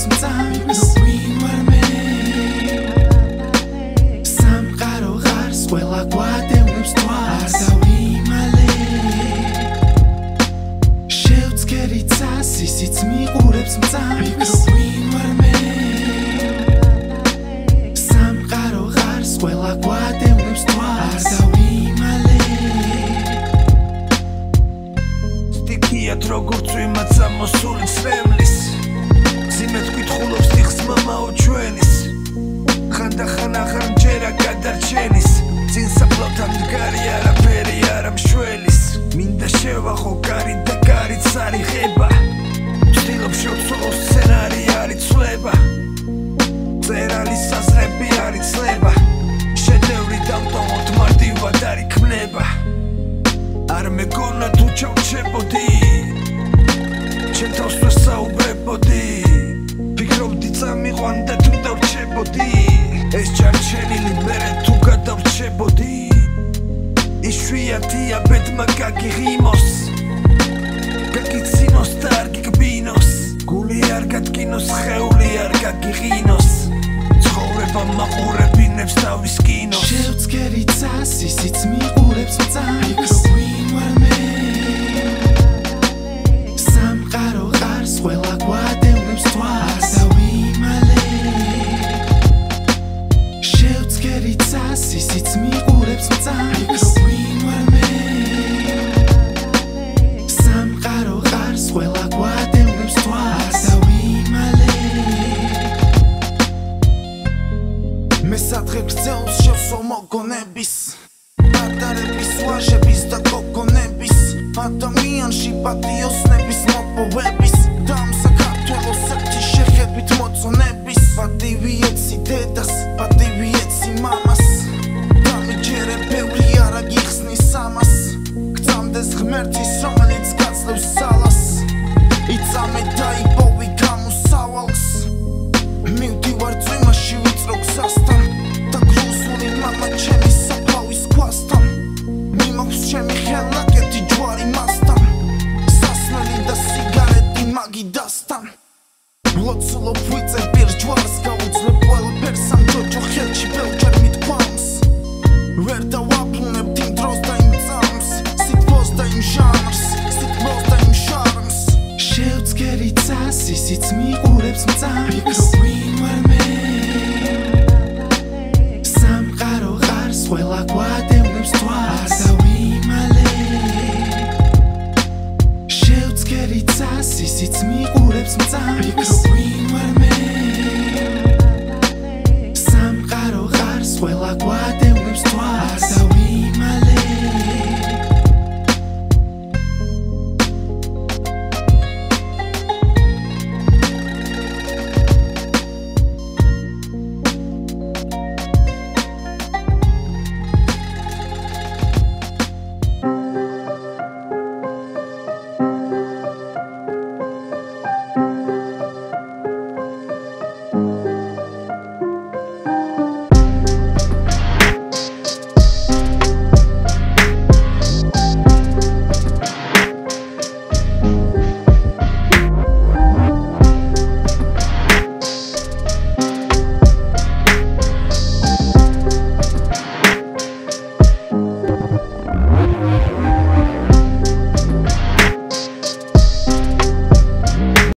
მიყურებს მწამს ვინ ვარ მე სამყარო ღარს ყველა გვადევნებს თვალს არ დავიმალე შევწკერი ცას ისიც მიყურებს მწამს ვინ ვარ მე სამყარო ღარს ყველა გვადევნებს თვალს არ დავიმალე სტიქიათ როგორც ვიმაც ამოსული ცრემლის ზიმეთ გითხულობს ტიხს მამაო ჩვენის ხანდახან აღარ მჯერა გადარჩენის წინ საფლავთან მდგარი არაფერი არა მშველის მინდა შევახო კარი და კარიც არ იღება ვცდილობ შევცვალო სცენარი არ იცვლება წერალის საზღები არ იცლება შედევრი დავტოვოთ მარტივად არ იქმნება არ მეგონა თუ ჩავჩებოდი ჩემ თავს ვერ საუბრებოდი ფიქრობდი წამიყვანდა თუ დავრჩებოდი ეს ჩარჩენილი მერე თუ გადავრჩებოდი იშვიათია ბედმა გაგიღიმოს გაგიცინოს და არ გიგბინოს გული არ გადგინოს ხეული არ გაგიღინოს ცხოვრება მაყურებინებს თავის კინოს შევწკერი ცას ისიც მიყურებს მწამს ვინ ვარ მე სამყარო ღარს ყველა გვადევნებს თვალს არ დავიმალე შევწკერი ცას ისიც მიყურებს მწამს ვინ ვარ მე სამყარო ღარს ყველა გვადევნებს თვალს არ დავიმალე მე სადღე გრძელს შევსო მოგონების პატარების ვაჟების და გოგონების ადამიანში პატიოსნების მოპოვების და ამ საქართველოს საერთი შეხედვით მოწონების პატივი ეცი დედას პატივი ეცი მამას დამიჯერე ბევრი არ აგიხსნის ამას გწამდეს ღმერთის რომელიც გაძლევს ძალას იწამე და იპოვი გამოსავალს მივდივარ წვიმაში ვიწრო გზასთან და გლუზული მამა ჩემი საფლავის ქვასთან მიმოქვს ჩემი ხელნაკეთი ჯვარი მასთან სასმელი და სიგარეტი მაგიდასთან ვლოცულობ ვიწერ პირს ჯვარს გაუძლებ ყველაფერს ამ ჯოჯო ხელში ბევრჯერ მithქვამს ვერ დავაბრუნებ იმ დროს და იმ წამს სითბოს და იმ ჟანრს სითბოს და იმ შარმს შევწკერი ცას ისიც მიყურებს მწამს ვინ ვარ მე სამყარო ღარს ყველა გვადევნებს თვალს არ დავიმალე შევწკერი ცას ისიც მიყურებს მწამს ვინ ვარ მე